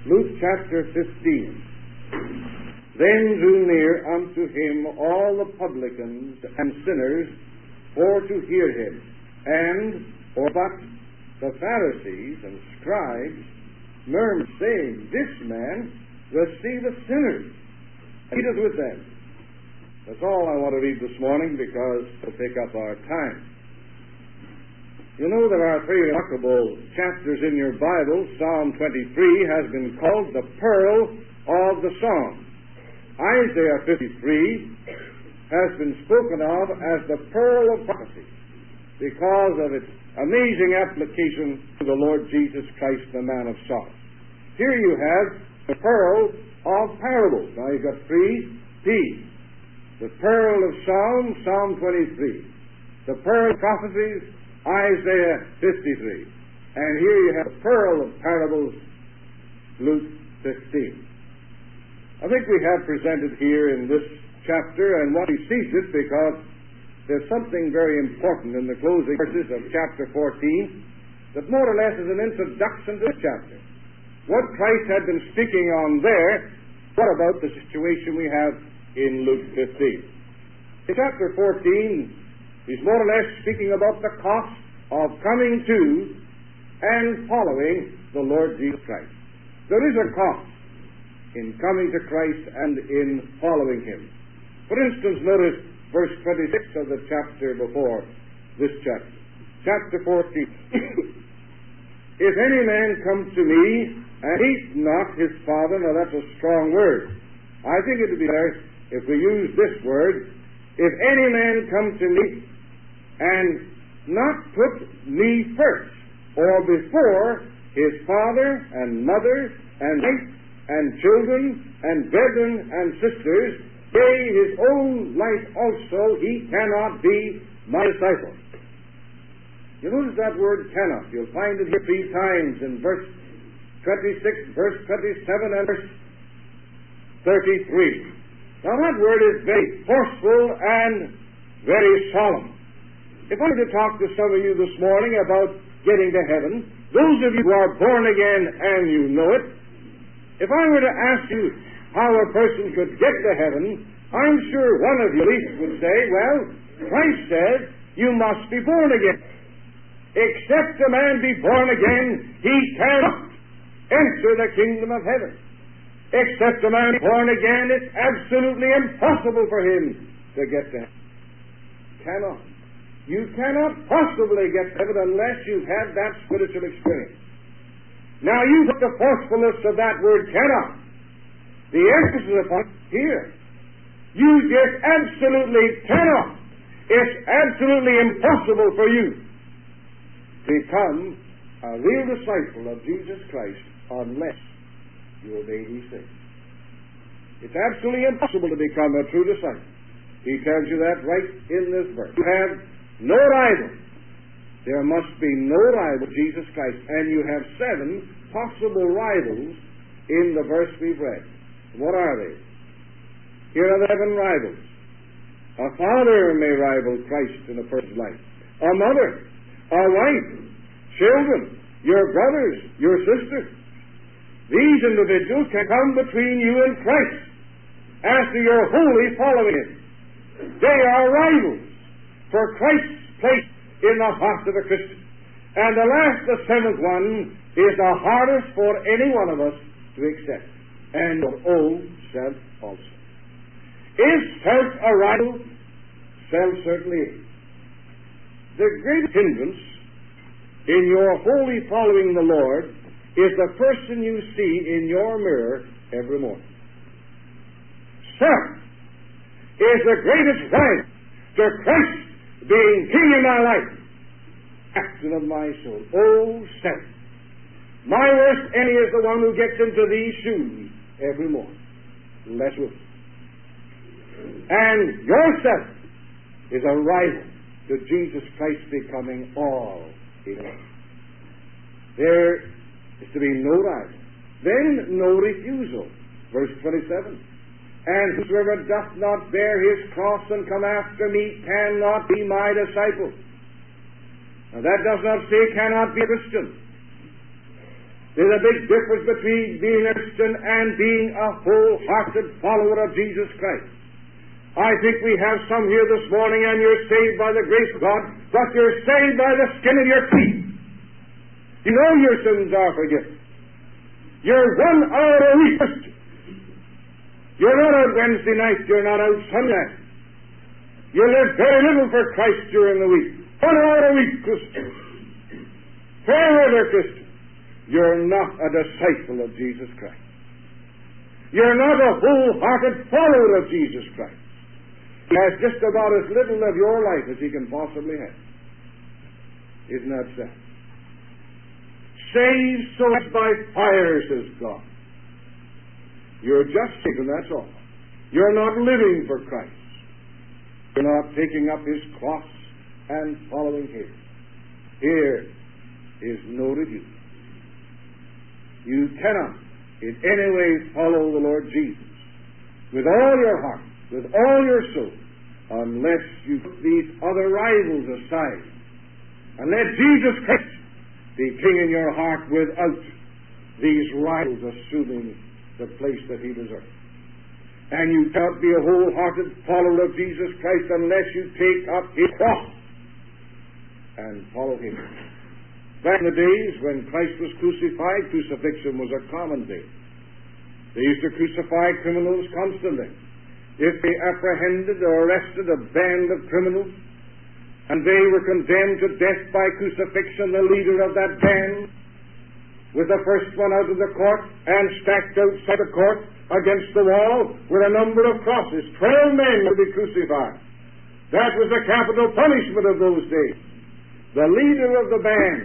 Luke chapter 15. Then drew near unto him all the publicans and sinners for to hear him. But the Pharisees and scribes murmured, saying, This man receiveth sinners, and eateth with them. That's all I want to read this morning, because it'll take up our time. You know, there are three remarkable chapters in your Bible. Psalm 23 has been called the pearl of the Psalm. Isaiah 53 has been spoken of as the pearl of prophecy because of its amazing application to the Lord Jesus Christ, the man of sorrows. Here you have the pearl of parables. Now you've got three P's. The pearl of Psalm, Psalm 23. The pearl of prophecies, Isaiah 53. And here you have the pearl of parables, Luke 15. I think we have presented here in this chapter, and one sees it because there's something very important in the closing verses of chapter 14 that more or less is an introduction to this chapter. What Christ had been speaking on there, what about the situation we have in Luke 15? In chapter 14, he's more or less speaking about the cost of coming to and following the Lord Jesus Christ. There is a cost in coming to Christ and in following him. For instance, notice verse 26 of the chapter before this chapter. Chapter 14. If any man come to me and eat not his father, now that's a strong word. I think it would be better if we use this word. If any man come to me and not put me first or before his father and mother and wife and children and brethren and sisters, yea, his own life also, he cannot be my disciple. You notice that word cannot. You'll find it here 3 times in verse 26, verse 27, and verse 33. Now that word is very forceful and very solemn. If I were to talk to some of you this morning about getting to heaven, those of you who are born again and you know it, if I were to ask you how a person could get to heaven, I'm sure one of you at least would say, well, Christ said you must be born again. Except a man be born again, he cannot enter the kingdom of heaven. Except a man be born again, it's absolutely impossible for him to get to heaven. Cannot. You cannot possibly get to heaven unless you've had that spiritual experience. Now you put the forcefulness of that word cannot. The emphasis upon it here. You just absolutely cannot. It's absolutely impossible for you to become a real disciple of Jesus Christ unless you obey these things. It's absolutely impossible to become a true disciple. He tells you that right in this verse. You have no rival. There must be no rival, Jesus Christ. And you have 7 possible rivals in the verse we've read. What are they? Here are the 7 rivals. A father may rival Christ in a person's life. A mother, a wife, children, your brothers, your sisters. These individuals can come between you and Christ as to your wholly following him. They are rivals for Christ's place in the heart of a Christian. And the 7th one, is the hardest for any one of us to accept. And your own self also. Is self a rival? Self certainly is. The greatest hindrance in your wholly following the Lord is the person you see in your mirror every morning. Self is the greatest rival to Christ being King in my life, captain of my soul. Oh, self. My worst enemy is the one who gets into these shoes every morning. Less with. And yourself is a rival to Jesus Christ becoming all in all. There is to be no rival. Then no refusal. Verse 27. And whosoever doth not bear his cross and come after me cannot be my disciple. Now that does not say cannot be a Christian. There's a big difference between being a Christian and being a wholehearted follower of Jesus Christ. I think we have some here this morning, and you're saved by the grace of God, but you're saved by the skin of your teeth. You know your sins are forgiven. You're 1 hour a week Christian. You're not out Wednesday night, you're not out Sunday night. You live very little for Christ during the week. 1 hour a week Christian. Fair weather Christian. You're not a disciple of Jesus Christ. You're not a wholehearted follower of Jesus Christ. He has just about as little of your life as he can possibly have. Isn't that sad? Saved so as by fire, says God. You're just saved, and that's all. You're not living for Christ. You're not taking up his cross and following him. Here is no review. You cannot in any way follow the Lord Jesus with all your heart, with all your soul, unless you put these other rivals aside and let Jesus Christ be king in your heart without these rivals assuming the place that he deserves. And you cannot be a wholehearted follower of Jesus Christ unless you take up his cross and follow him. Back in the days when Christ was crucified, crucifixion was a common day. They used to crucify criminals constantly. If they apprehended or arrested a band of criminals, and they were condemned to death by crucifixion, the leader of that band was the first one out of the court and stacked outside the court against the wall with a number of crosses. 12 men would be crucified. That was the capital punishment of those days. The leader of the band,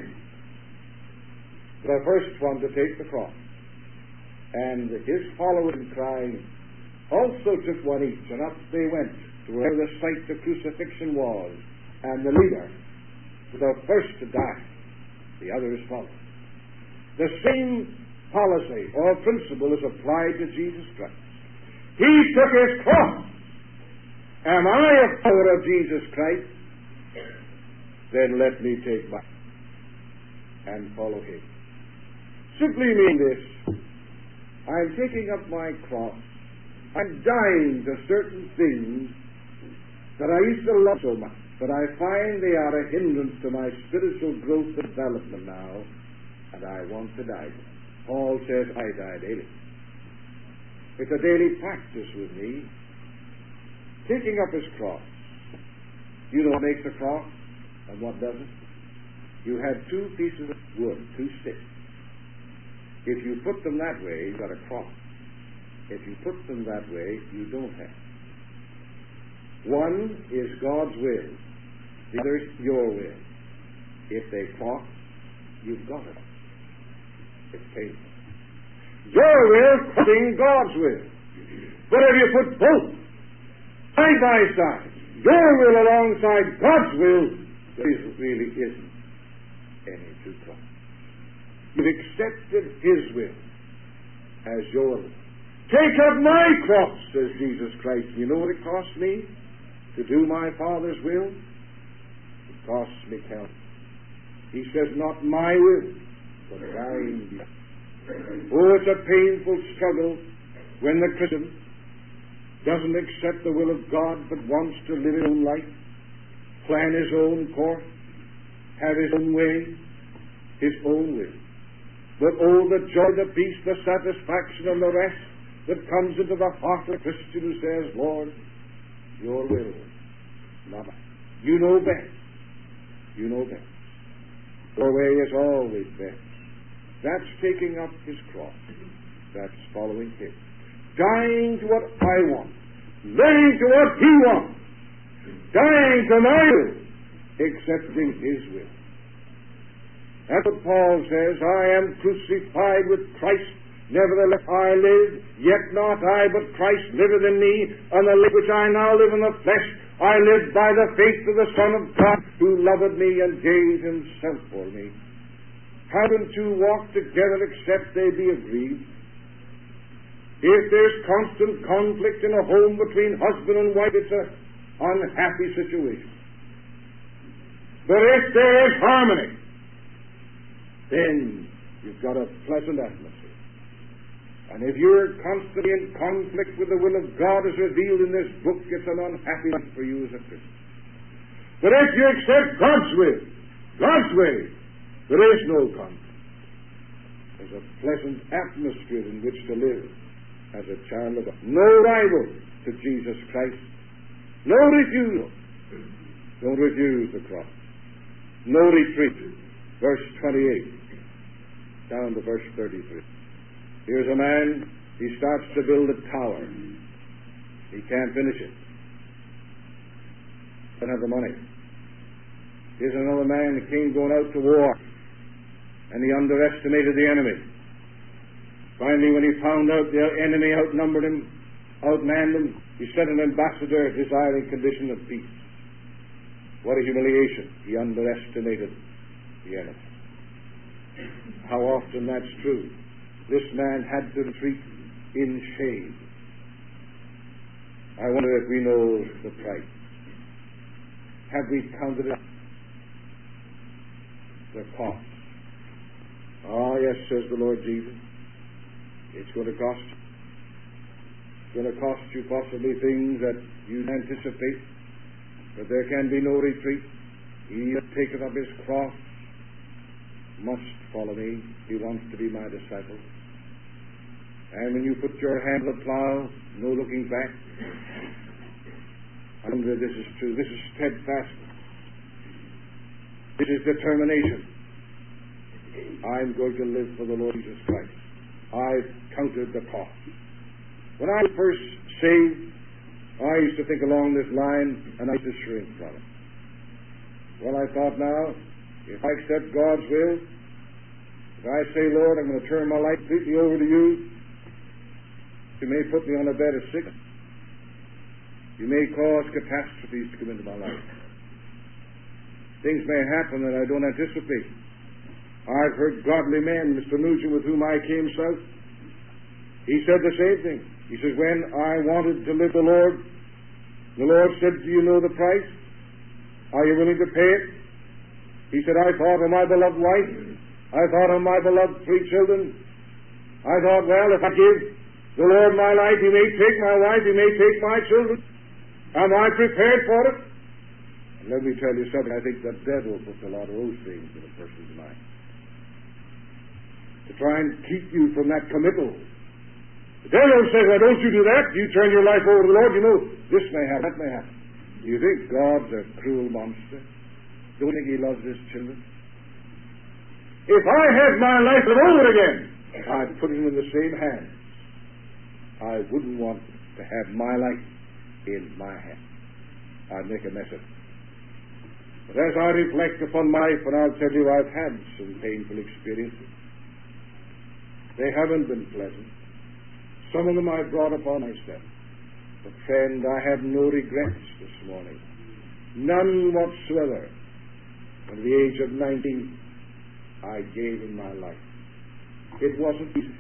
the first one to take the cross, and his followers crying also took one each, and up they went to where the site of crucifixion was, and the leader was the first to die. The others followed. The same policy or principle is applied to Jesus Christ. He took his cross. Am I a follower of Jesus Christ? Then let me take mine and follow him. Simply mean this: I'm taking up my cross. I'm dying to certain things that I used to love so much, but I find they are a hindrance to my spiritual growth and development now, and I want to die. Paul says, I die daily. It's a daily practice with me. Taking up his cross. You know what makes a cross and what doesn't? You had 2 pieces of wood, 2 sticks. If you put them that way, you've got a cross. If you put them that way, you don't have. One is God's will. The other is your will. If they cross, you've got it. It's painful. Your will crossing God's will. But if you put both side by side, your will alongside God's will, there really isn't any to cross. You've accepted his will as your will. Take up my cross, says Jesus Christ. You know what it costs me to do my Father's will? It costs me Calvary. He says, not my will, but thine be. Oh, it's a painful struggle when the Christian doesn't accept the will of God but wants to live his own life, plan his own course, have his own way, his own will. But oh, the joy, the peace, the satisfaction, and the rest that comes into the heart of a Christian who says, Lord, your will, not mine. You know best. You know best. Your way is always best. That's taking up his cross. That's following him. Dying to what I want. Living to what he wants. Dying to my will. Accepting his will. That's what Paul says. I am crucified with Christ. Nevertheless I live, yet not I, but Christ liveth in me, and the life which I now live in the flesh, I live by the faith of the Son of God, who loved me and gave himself for me. How can two walk together except they be agreed? If there's constant conflict in a home between husband and wife, it's an unhappy situation. But if there is harmony, then you've got a pleasant atmosphere. And if you're constantly in conflict with the will of God as revealed in this book, it's an unhappy life for you as a Christian. But if you accept God's way, there is no conflict. There's a pleasant atmosphere in which to live as a child of God. No rival to Jesus Christ. No refusal. Don't refuse the cross. No retreat. Verse 28 down to verse 33. Here's a man, he starts to build a tower. He can't finish it. Doesn't have the money. Here's another man, the king going out to war, and he underestimated the enemy. Finally, when he found out the enemy outnumbered him, outmanned him, he sent an ambassador desiring condition of peace. What a humiliation. He underestimated the enemy. How often that's true. This man had to retreat in shame. I wonder if we know the price. Have we counted it? The cost. Oh, yes, says the Lord Jesus. It's going to cost you. It's going to cost you possibly things that you anticipate, but there can be no retreat. He that taketh up his cross must follow me. He wants to be my disciple. And when you put your hand to the plow, no looking back. I wonder if this is true. This is steadfastness. This is determination. I'm going to live for the Lord Jesus Christ. I've counted the cost. When I was first saved, I used to think along this line, and I used to shrink from it. Well, I thought now, if I accept God's will, if I say, Lord, I'm going to turn my life completely over to you, you may put me on a bed of sickness. You may cause catastrophes to come into my life. Things may happen that I don't anticipate. I've heard godly men, Mr. Nugent, with whom I came south, he said the same thing. He says, when I wanted to live the Lord said, do you know the price? Are you willing to pay it? He said, I thought of my beloved wife. I thought of my beloved 3 children. I thought, well, if I give the Lord my life, He may take my wife, He may take my children. Am I prepared for it? And let me tell you something. I think the devil puts a lot of those things in a person's mind to try and keep you from that committal. The devil says, well, don't you do that. You turn your life over to the Lord. You know, this may happen, that may happen. Do you think God's a cruel monster? Don't think He loves His children? If I had my life over again, I'd put it in the same hands. I wouldn't want to have my life in my hands. I'd make a mess of it. But as I reflect upon my life, and I'll tell you, I've had some painful experiences. They haven't been pleasant. Some of them I've brought upon myself. But friend, I have no regrets this morning. None whatsoever. At the age of 19, I gave Him my life. It wasn't easy.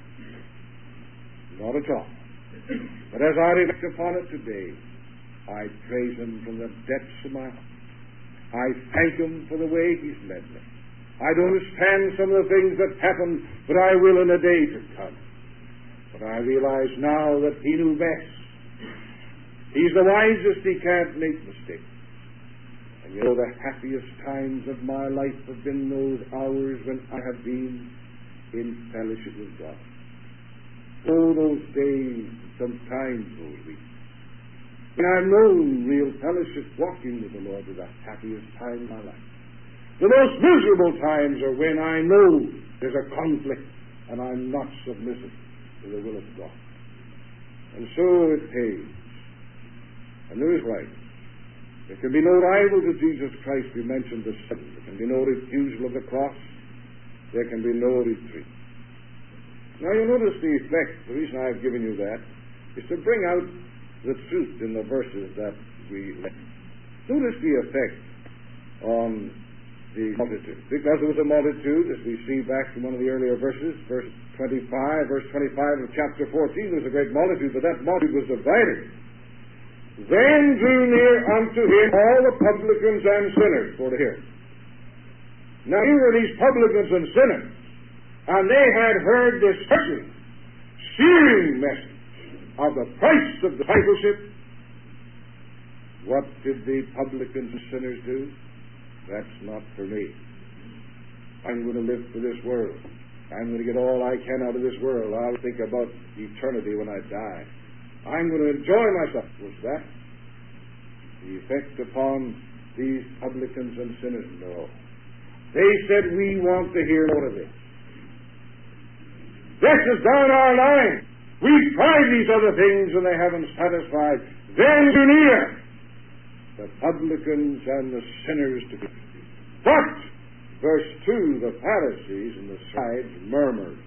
Not at all. But as I reflect upon it today, I praise Him from the depths of my heart. I thank Him for the way He's led me. I don't understand some of the things that happened, but I will in a day to come. But I realize now that He knew best. He's the wisest. He can't make mistakes. And you know, the happiest times of my life have been those hours when I have been in fellowship with God. Oh, those days, sometimes those weeks. When I've known real fellowship, walking with the Lord, is the happiest time of my life. The most miserable times are when I know there's a conflict and I'm not submissive to the will of God. And so it pays. And there is right. There can be no rival to Jesus Christ. We mentioned this. There can be no refusal of the cross. There can be no retreat. Now you notice the effect. The reason I've given you that is to bring out the truth in the verses that we read. Notice the effect on the multitude. Because there was a multitude, as we see back in one of the earlier verses, verse 25 of chapter 14, there was a great multitude, but that multitude was divided. Then drew near unto Him all the publicans and sinners, for to hear. Now here were these publicans and sinners, and they had heard this searching, searing message of the price of discipleship, what did the publicans and sinners do? That's not for me. I'm going to live for this world. I'm going to get all I can out of this world. I'll think about eternity when I die. I'm going to enjoy myself. Was that the effect upon these publicans and sinners? No. They said, we want to hear more of this. This is down our line. We've tried these other things and they haven't satisfied. Then to near the publicans and the sinners to be. But, verse 2, the Pharisees and the scribes murmured,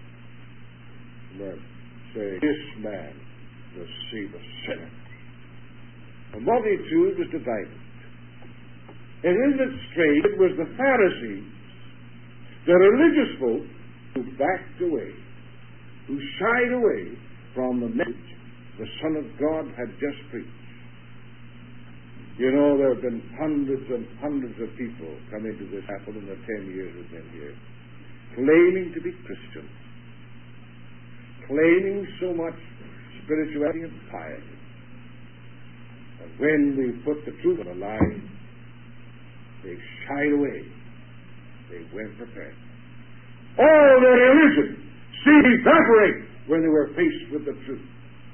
saying, this man received a sinner. The multitude was divided. And isn't it strange? It was the Pharisees, the religious folk, who backed away, who shied away from the message the Son of God had just preached. You know, there have been hundreds and hundreds of people come into this chapel in the 10 years we've been here, claiming to be Christians, claiming so much spirituality and piety. And when we put the truth on the line, they shied away. They weren't prepared. All their religion seemed to evaporate when they were faced with the truth.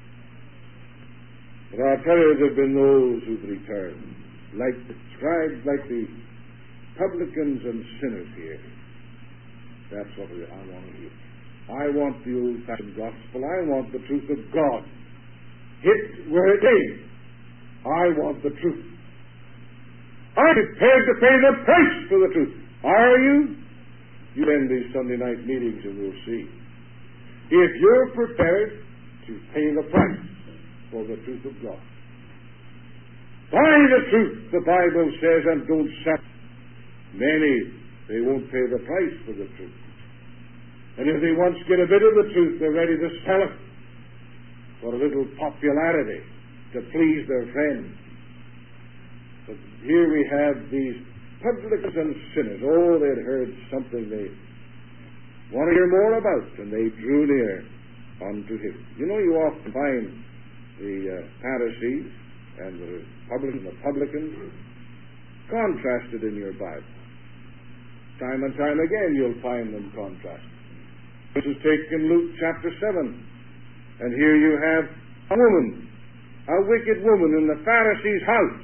But I'll tell you, there have been those who've returned, like the scribes, like the publicans and sinners here. That's what I want to hear. I want the old-fashioned gospel. I want the truth of God. Hit where it is. I want the truth. I'm prepared to pay the price for the truth. Are you? You end these Sunday night meetings and we'll see. If you're prepared to pay the price for the truth of God. Buy the truth, the Bible says, and don't sell. Many, they won't pay the price for the truth. And if they once get a bit of the truth, they're ready to sell it for a little popularity, to please their friends. But here we have these publicans and sinners. Oh, they'd heard something they want to hear more about, and they drew near unto him. You know, you often find the Pharisees and the publicans contrasted in your Bible. Time and time again you'll find them contrasted. This is taken in Luke chapter 7. And here you have a woman, a wicked woman in the Pharisee's house.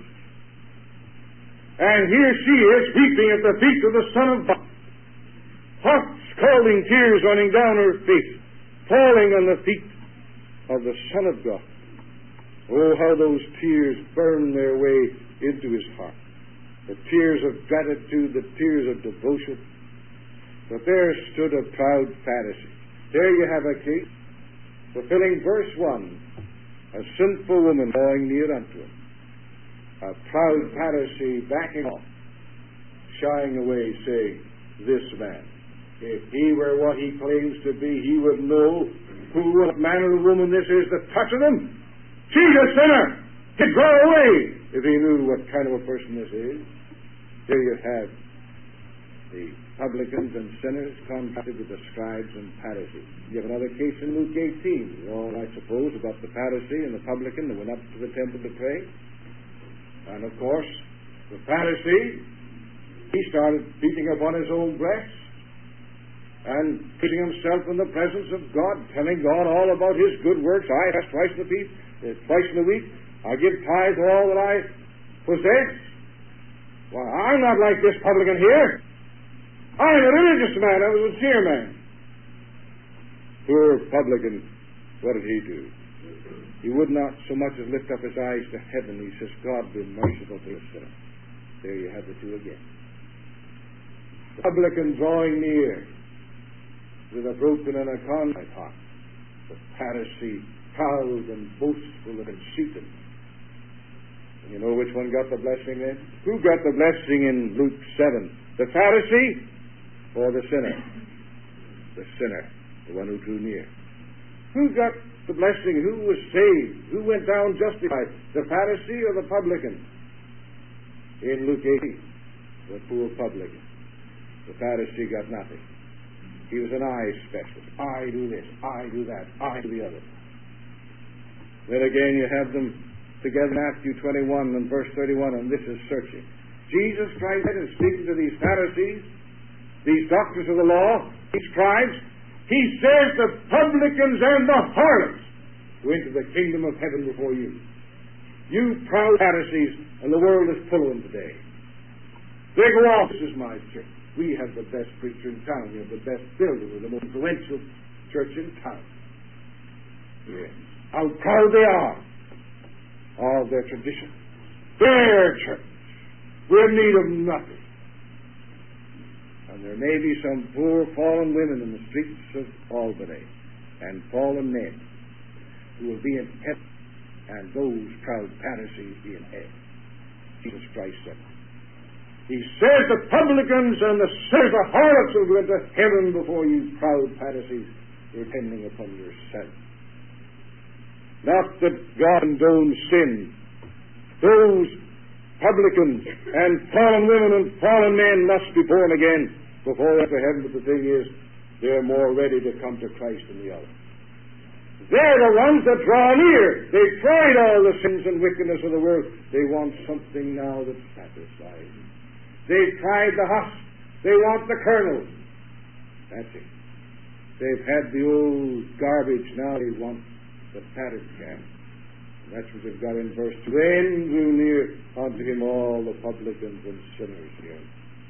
And here she is weeping at the feet of the Son of God. Hot, scalding tears running down her face, falling on the feet of the Son of God. Oh, how those tears burn their way into his heart. The tears of gratitude, the tears of devotion. But there stood a proud Pharisee. There you have a case, fulfilling verse 1, a sinful woman drawing near unto him. A proud Pharisee backing off, shying away, saying, this man, if he were what he claims to be, he would know what manner of woman this is that touches him. She's a sinner. He'd go away if he knew what kind of a person this is. There you have the publicans and sinners contrasted with the scribes and Pharisees. You have another case in Luke 18. All, I suppose, about the Pharisee and the publican that went up to the temple to pray. And, of course, the Pharisee, he started beating upon his own breast and putting himself in the presence of God, telling God all about his good works. I fast twice in a week. I give tithe of all that I possess. Why, I'm not like this publican here. I'm a religious man. I'm a sincere man. Poor publican, what did he do? He would not so much as lift up his eyes to heaven. He says, God, be merciful to a sinner. There you have the two again. The publican drawing near with a broken and a contrite heart. The Pharisee proud and boastful and conceited. And you know which one got the blessing then? Who got the blessing in Luke 7? The Pharisee or the sinner? The sinner, the one who drew near. Who got the blessing? Who was saved? Who went down justified? The Pharisee or the publican? In Luke 18, the poor publican. The Pharisee got nothing. He was an eye specialist. I do this, I do that, I do the other. Then again you have them together in Matthew 21 and verse 31, and this is searching. Jesus Christ is speaking to these Pharisees, these doctors of the law, these scribes. He says the publicans and the harlots go into the kingdom of heaven before you. You proud Pharisees, and the world is full of them today. They go off, this is my church. We have the best preacher in town. We have the best builder. We're the most influential church in town. Yes. How proud they are of their tradition. Their church. We're in need of nothing. And there may be some poor fallen women in the streets of Albany and fallen men who will be in heaven, and those proud Pharisees be in hell. Jesus Christ said it. He says the publicans and the sinners, the harlots will go into heaven before you, proud Pharisees, depending upon yourself. Not that God condones sin. Those publicans and fallen women and fallen men must be born again before they enter heaven, but the thing is, they're more ready to come to Christ than the others. They're the ones that draw near. They've tried all the sins and wickedness of the world. They want something now that satisfies them. They've tried the husk. They want the kernel. That's it. They've had the old garbage. Now they want the fatted calf. And that's what they've got in verse 2. Then drew near unto him all the publicans and sinners here.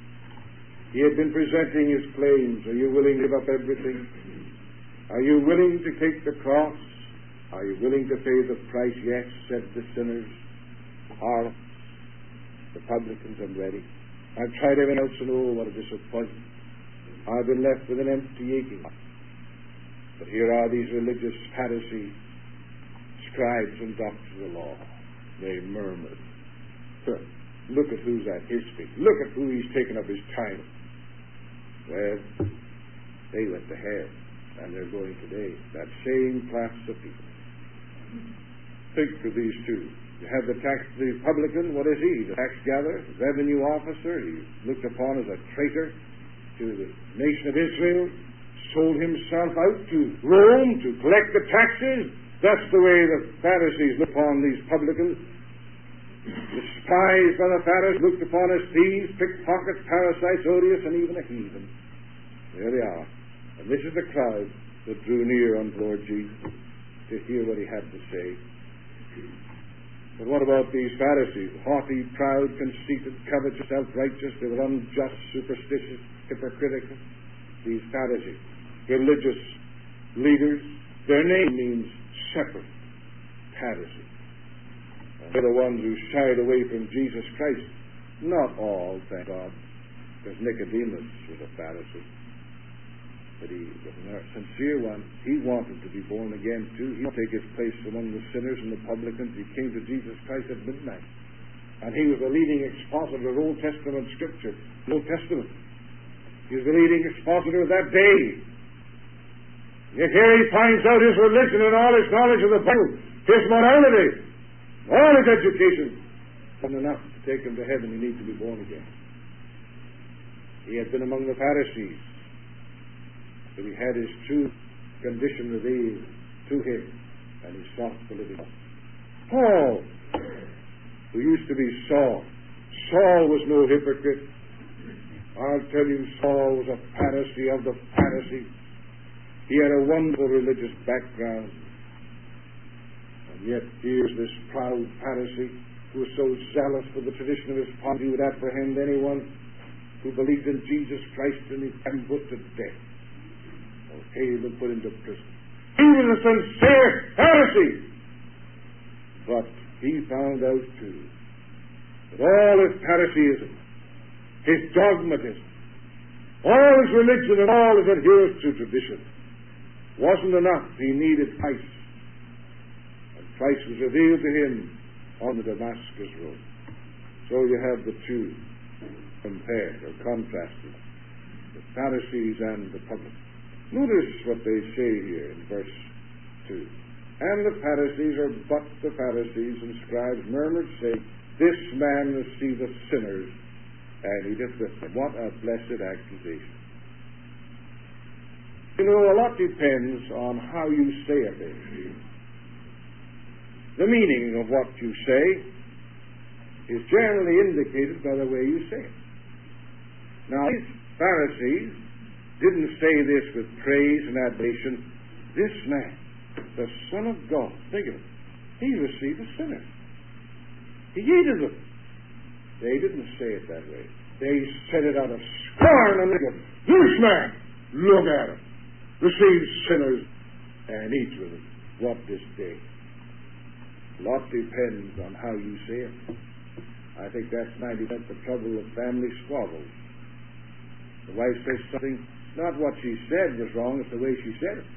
He had been presenting his claims. Are you willing to give up everything? Are you willing to take the cross? Are you willing to pay the price? Yes, said the sinners. Are the publicans, I'm ready. I've tried everything else, and oh, what a disappointment. I've been left with an empty aching. But here are these religious Pharisees, scribes and doctors of the law. They murmured. Look at who's at his feet. Look at who he's taken up his title. Well, they went to hell, and they're going today. That same class of people. Think of these two. You have the publican, what is he? The tax gatherer, revenue officer. He's looked upon as a traitor to the nation of Israel, sold himself out to Rome to collect the taxes. That's the way the Pharisees look upon these publicans. Despised by the Pharisees, looked upon as thieves, pickpockets, parasites, odious, and even a heathen. There they are. And this is the crowd that drew near unto Lord Jesus to hear what he had to say. But what about these Pharisees? Haughty, proud, conceited, covetous, self-righteous. They were unjust, superstitious, hypocritical. These Pharisees, religious leaders. Their name means shepherd. Pharisees. They're the ones who shied away from Jesus Christ. Not all, thank God, because Nicodemus was a Pharisee. But he was a sincere one. He wanted to be born again too. He wanted to take his place among the sinners and the publicans. He came to Jesus Christ at midnight. And he was the leading expositor of Old Testament Scripture. The Old Testament. He was the leading expositor of that day. Yet here he finds out his religion and all his knowledge of the Bible, his morality, all his education. Wasn't enough to take him to heaven. He needs to be born again. He had been among the Pharisees. So he had his true condition revealed to him, and he sought the living God. Paul, who used to be Saul. Saul was no hypocrite. I'll tell you, Saul was a Pharisee of the Pharisees. He had a wonderful religious background. And yet here's this proud Pharisee who was so zealous for the tradition of his father he would apprehend anyone who believed in Jesus Christ and he'd have him put to death. Hailed and put into prison. He was a sincere Pharisee. But he found out too that all his Phariseeism, his dogmatism, all his religion and all his adherence to tradition wasn't enough. He needed Christ. And Christ was revealed to him on the Damascus road. So you have the two compared or contrasted, the Pharisees and the publicans. Notice what they say here in verse 2. And the Pharisees, or but the Pharisees and scribes, murmured, saying, This man receiveth sinners, and eateth with them. What a blessed accusation. You know, a lot depends on how you say a thing. The meaning of what you say is generally indicated by the way you say it. Now, these Pharisees didn't say this with praise and admiration. This man, the Son of God, think of it, he received a sinner. He hated them. They didn't say it that way. They said it out of scorn and said, this man, look at him, receives sinners and eats with them. What this day? A lot depends on how you say it. I think that's 90% the trouble of family squabbles. The wife says something, not what she said was wrong, it's the way she said it.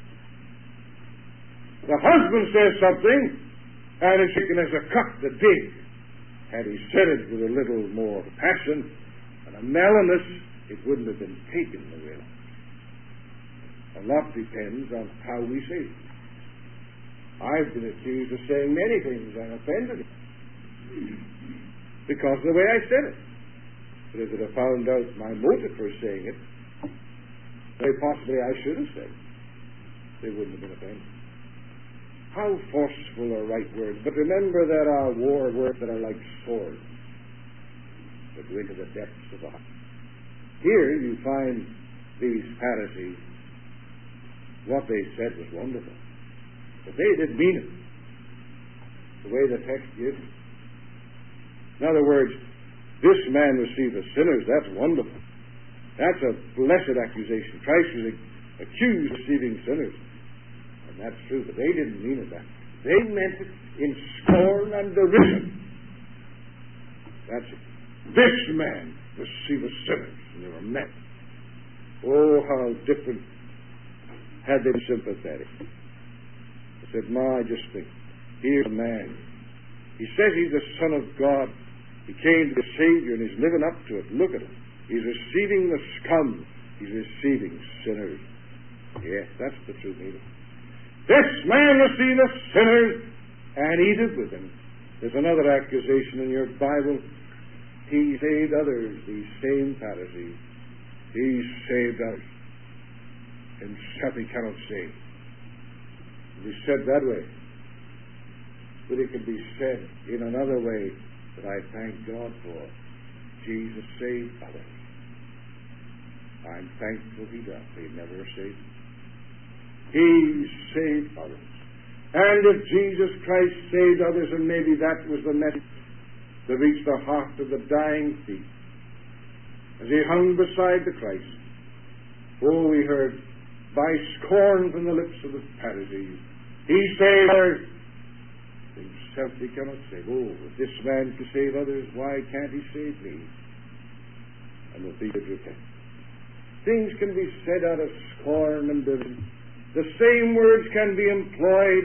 The husband says something, and it's taken as a cut, the dig. Had he said it with a little more passion and a mellowness, it wouldn't have been taken the way. A lot depends on how we say it. I've been accused of saying many things and offended him because of the way I said it. But if it had found out my motive for saying it, very possibly I should have said it. They wouldn't have been offended. How forceful are right words. But remember, there are war words that are like swords that go into the depths of the heart. Here you find these Pharisees. What they said was wonderful. But they didn't mean it the way the text gives it. In other words, this man received the sinners. That's wonderful. That's a blessed accusation. Christ was accused of receiving sinners. And that's true, but they didn't mean it that. They meant it in scorn and derision. That's it. This man received the sinners, and they were met. Oh, how different had they been sympathetic. I said, I just think, here's a man. He says he's the Son of God. He came to the Savior, and he's living up to it. Look at him. He's receiving the scum. He's receiving sinners. Yes, that's the true meaning. This man received the sinners and eateth with them. There's another accusation in your Bible. He saved others, these same Pharisees. He saved others. Himself he cannot save. It be said that way. But it can be said in another way that I thank God for. Jesus saved others. I'm thankful he does. He never saved me. He saved others. And if Jesus Christ saved others, and maybe that was the message that reached the heart of the dying thief, as he hung beside the Christ, oh, we heard, by scorn from the lips of the Pharisees, he saved others. Himself he cannot save. Oh, if this man can save others, why can't he save me? And the thief would repent. Things can be said out of scorn and derision. The same words can be employed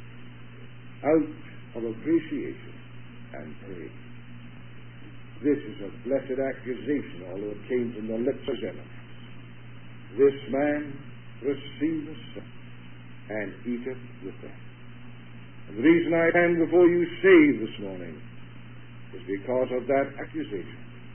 out of appreciation and praise. This is a blessed accusation, although it came from the lips of enemies. This man receiveth sin and eateth with them. And the reason I stand before you saved this morning is because of that accusation.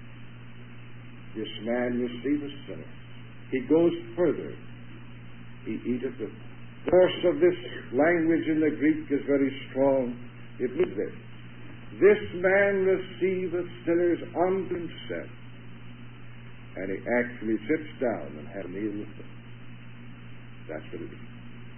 This man receiveth sinners. He goes further. He eateth with them. The force of this language in the Greek is very strong. It means this. This man receiveth sinners unto himself. And he actually sits down and has a meal with them. That's what it is.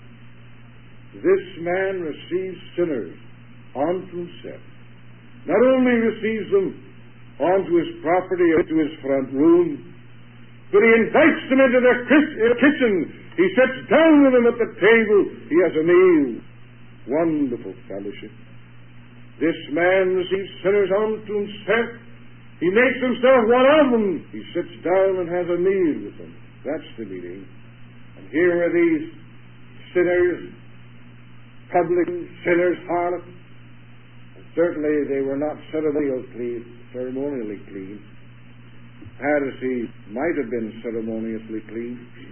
This man receives sinners unto himself. Not only receives them onto his property or into his front room, but he invites them into the kitchen. He sits down with them at the table. He has a meal. Wonderful fellowship. This man receives sinners unto himself. He makes himself one of them. He sits down and has a meal with them. That's the meaning. And here are these sinners, publicans, sinners, harlots. And certainly they were not ceremonially clean. Pharisees might have been ceremoniously clean.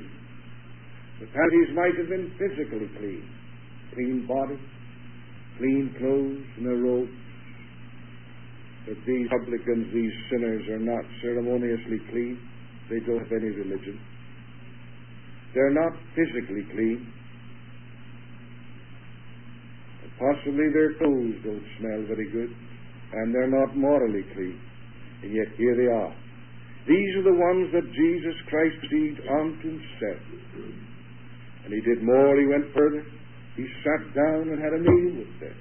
The Pharisees might have been physically clean. Clean body, clean clothes, and their robes. But these publicans, these sinners, are not ceremoniously clean. They don't have any religion. They're not physically clean. And possibly their clothes don't smell very good, and they're not morally clean. And yet here they are. These are the ones that Jesus Christ received unto himself. And he did more. He went further. He sat down and had a meal with them.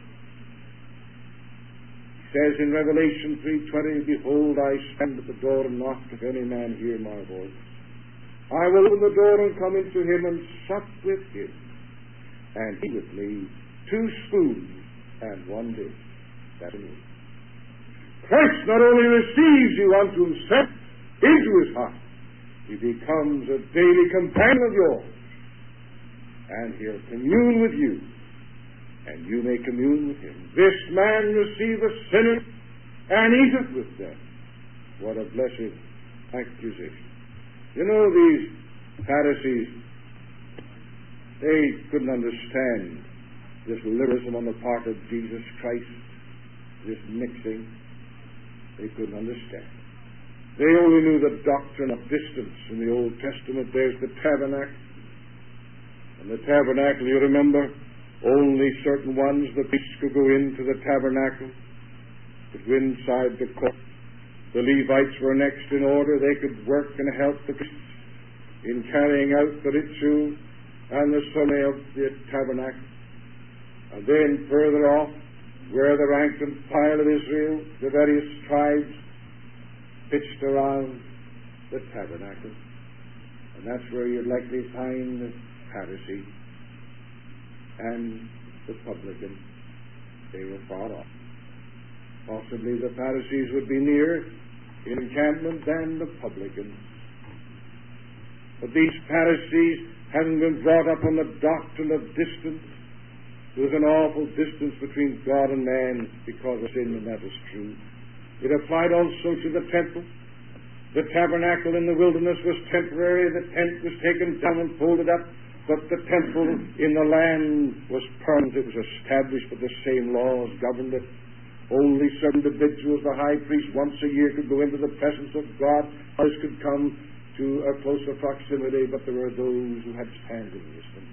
He says in Revelation 3:20, "Behold, I stand at the door and knock. If any man hear my voice, I will open the door and come into him and sup with him, and he with me, 2 spoons and 1 dish." That's me. Christ not only receives you unto himself, into his heart, he becomes a daily companion of yours, and he'll commune with you, and you may commune with him. This man receiveth sinners and eateth with them. What a blessed accusation. You know, these Pharisees, they couldn't understand this liberalism on the part of Jesus Christ, this mixing. They couldn't understand. They only knew the doctrine of distance. In the Old Testament, there's the tabernacle. And the tabernacle, you remember, only certain ones, the priests, could go into the tabernacle, could go inside the court. The Levites were next in order. They could work and help the priests in carrying out the ritual and the ceremony of the tabernacle. And then further off, where the rank and file of Israel, the various tribes, pitched around the tabernacle. And that's where you'd likely find the Pharisee and the publican. They were far off. Possibly the Pharisees would be nearer in encampment than the publicans. But these Pharisees, having been brought up on the doctrine of distance, there was an awful distance between God and man because of sin, and that is true. It applied also to the temple. The tabernacle in the wilderness was temporary. The tent was taken down and folded up. But the temple in the land was permanent. It was established, but the same laws governed it. Only certain individuals, the high priest, once a year could go into the presence of God. Others could come to a closer proximity, but there were those who had standing distance.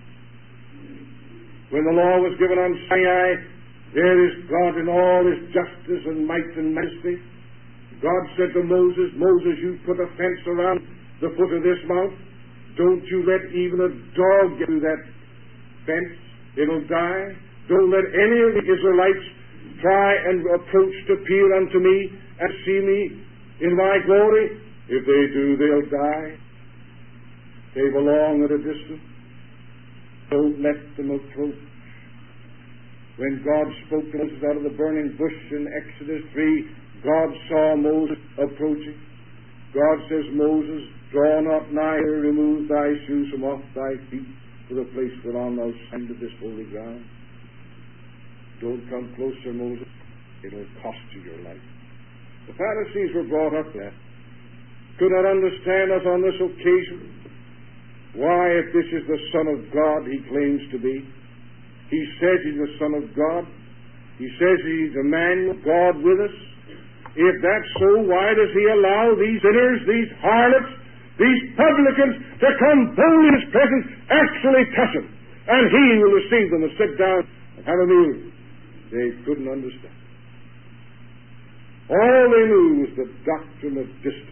When the law was given on Sinai, there is God in all his justice and might and majesty. God said to Moses, "Moses, you put a fence around the foot of this mount. Don't you let even a dog get through that fence. It'll die. Don't let any of the Israelites try and approach to peer unto me and see me in my glory. If they do, they'll die. They belong at a distance. Don't let them approach." When God spoke to Moses out of the burning bush in Exodus 3, God saw Moses approaching. God says, "Moses, draw not nigh, remove thy shoes from off thy feet, for the place whereon thou standest this holy ground." Don't come closer, Moses. It'll cost you your life. The Pharisees were brought up there. Could not understand us on this occasion. Why, if this is the Son of God he claims to be, he says he's the Son of God. He says he's Emmanuel, God with us. If that's so, why does he allow these sinners, these harlots, these publicans to come boldly in his presence, actually touch him, and he will receive them and sit down and have a meal? They couldn't understand. All they knew was the doctrine of distance.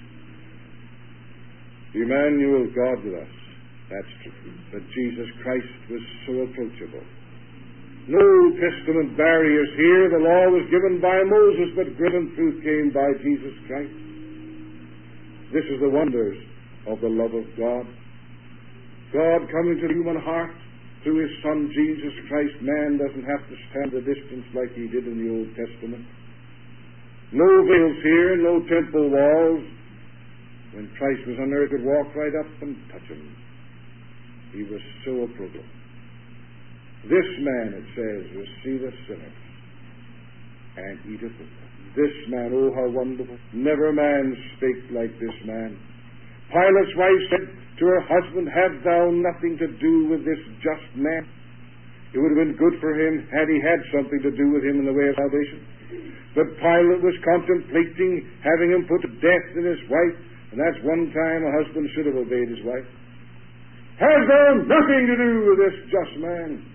Emmanuel, God with us. That's true. But Jesus Christ was so approachable. No Old Testament barriers here. The law was given by Moses, but grace and truth came by Jesus Christ. This is the wonders of the love of God. God coming to the human heart through his Son Jesus Christ. Man doesn't have to stand the distance like he did in the Old Testament. No veils here, no temple walls. When Christ was on earth, he could walk right up and touch him. He was so approachable. This man, it says, receiveth sinners and eateth with them. This man, oh how wonderful. Never man spake like this man. Pilate's wife said to her husband, "Have thou nothing to do with this just man?" It would have been good for him had he had something to do with him in the way of salvation. But Pilate was contemplating having him put to death in his wife, and that's one time a husband should have obeyed his wife. Has thou nothing to do with this just man?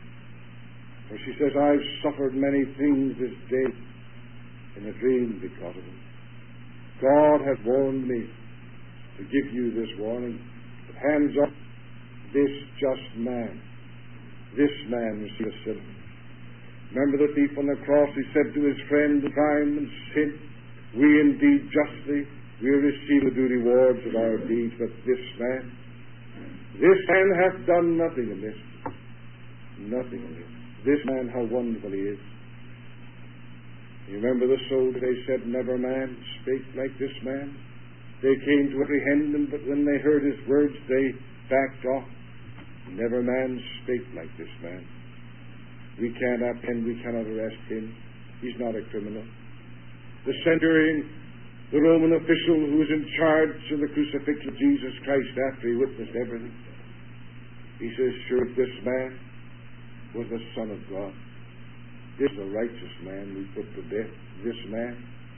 For she says, I've suffered many things this day in a dream because of it. God has warned me to give you this warning. But hands up, this just man received a sin. Remember the thief on the cross, he said to his friend, crime and sin, we indeed justly will receive the due rewards of our deeds, but this man hath done nothing amiss. Nothing amiss. This man, how wonderful he is. You remember the soldier, they said, never man spake like this man. They came to apprehend him, but when they heard his words, they backed off. Never man spake like this man. We can't apprehend, we cannot arrest him. He's not a criminal. The centurion, the Roman official who was in charge of the crucifixion of Jesus Christ after he witnessed everything, he says, sure, this man was the Son of God. This is a righteous man we put to death. This man.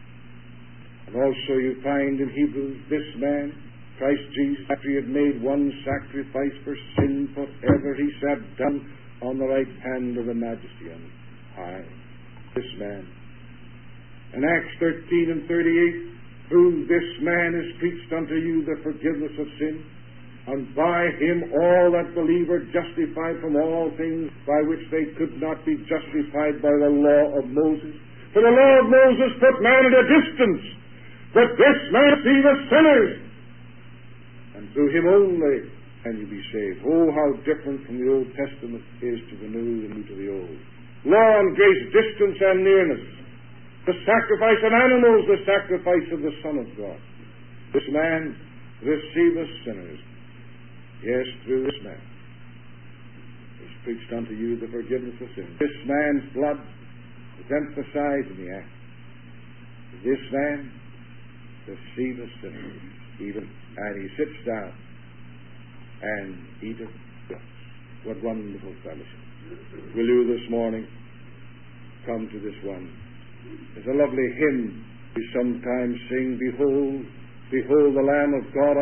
And also you find in Hebrews, this man, Christ Jesus, after he had made one sacrifice for sin forever, he sat down on the right hand of the Majesty on high. This man. In Acts 13 and 38, through this man is preached unto you the forgiveness of sin, and by him all that believe are justified from all things by which they could not be justified by the law of Moses. For the law of Moses put man at a distance, but this man receiveth sinners, and through him only can you be saved. Oh, how different from the Old Testament is to the New and new to the Old. Law and grace, distance and nearness. The sacrifice of animals, the sacrifice of the Son of God. This man receiveth sinners. Yes, through this man is preached unto you the forgiveness of sin. This man's blood is emphasized in the act. This man receiveth sinners, even, and he sits down and eateth bread. What wonderful fellowship. Will you this morning come to this one? There's a lovely hymn we sometimes sing, Behold, behold the Lamb of God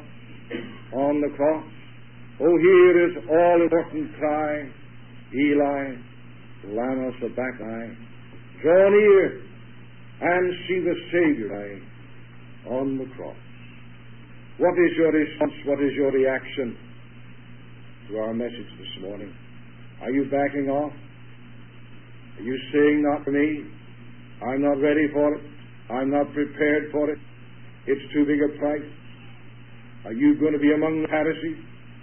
on the cross. Oh, here is all-important cry, Eli, Lamb of the Bacchae, draw near and see the Savior on the cross. What is your response? What is your reaction to our message this morning? Are you backing off? Are you saying, not for me? I'm not ready for it. I'm not prepared for it. It's too big a price. Are you going to be among the Pharisees?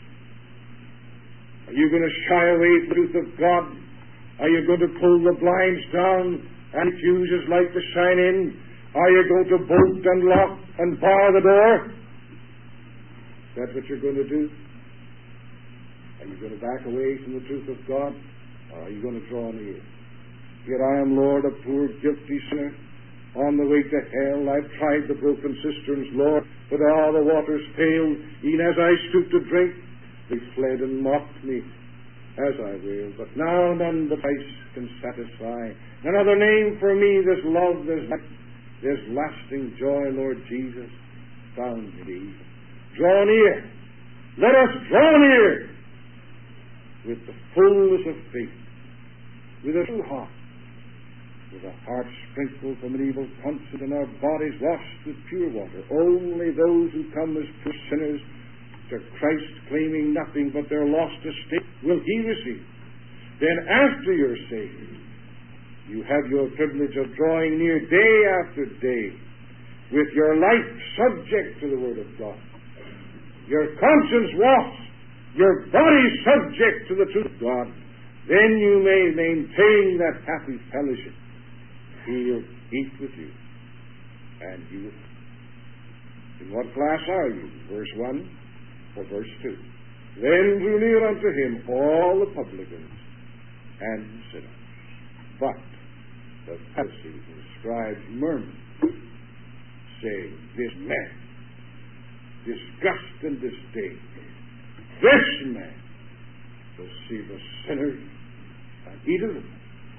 Are you going to shy away from the truth of God? Are you going to pull the blinds down and refuse His light to shine in? Are you going to bolt and lock and bar the door? Is that what you're going to do? Are you going to back away from the truth of God? Or are you going to draw near? Here I am, Lord, a poor guilty sinner, on the way to hell. I've tried the broken cisterns, Lord, but all the waters failed. Even as I stooped to drink, they fled and mocked me as I wailed. But now none but Christ can satisfy. Another name for me, this love, this life, this lasting joy, Lord Jesus, found in Thee. Draw near. Let us draw near with the fullness of faith, with a true heart, with a heart sprinkled from an evil conscience and our bodies washed with pure water. Only those who come as poor sinners to Christ, claiming nothing but their lost estate, will He receive. Then after you're saved, you have your privilege of drawing near day after day with your life subject to the Word of God, your conscience washed, your body subject to the truth of God. Then you may maintain that happy fellowship. He'll eat with you, and you with Him. In what class are you? Verse 1 or verse 2? Then drew near unto Him all the publicans and sinners. But the Pharisees and scribes murmured, saying, This man, disgust and disdain, this man receiveth sinners and eateth them.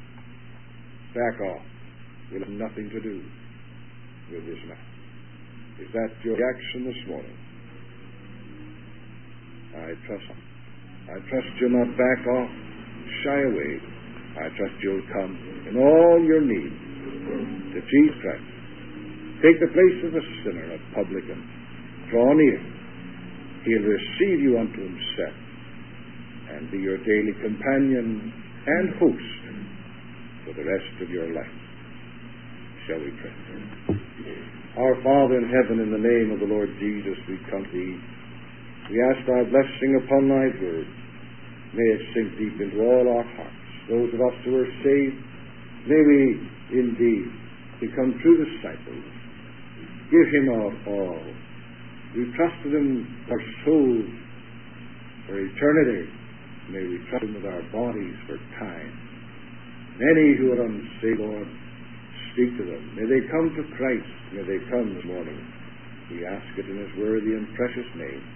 Back off. We'll have nothing to do with this man. Is that your reaction this morning? I trust you'll not back off, shy away. I trust you'll come in all your needs to Jesus Christ. Take the place of a sinner, a publican. Draw near. He'll receive you unto himself and be your daily companion and host for the rest of your life. Shall we pray? Our Father in heaven, in the name of the Lord Jesus, we come to thee. We ask thy blessing upon thy word. May it sink deep into all our hearts. Those of us who are saved, may we indeed become true disciples. Give him our all. We trusted him our souls for eternity. May we trust him with our bodies for time. Many who are unsaved, Lord, speak to them. May they come to Christ. May they come this morning. We ask it in his worthy and precious name.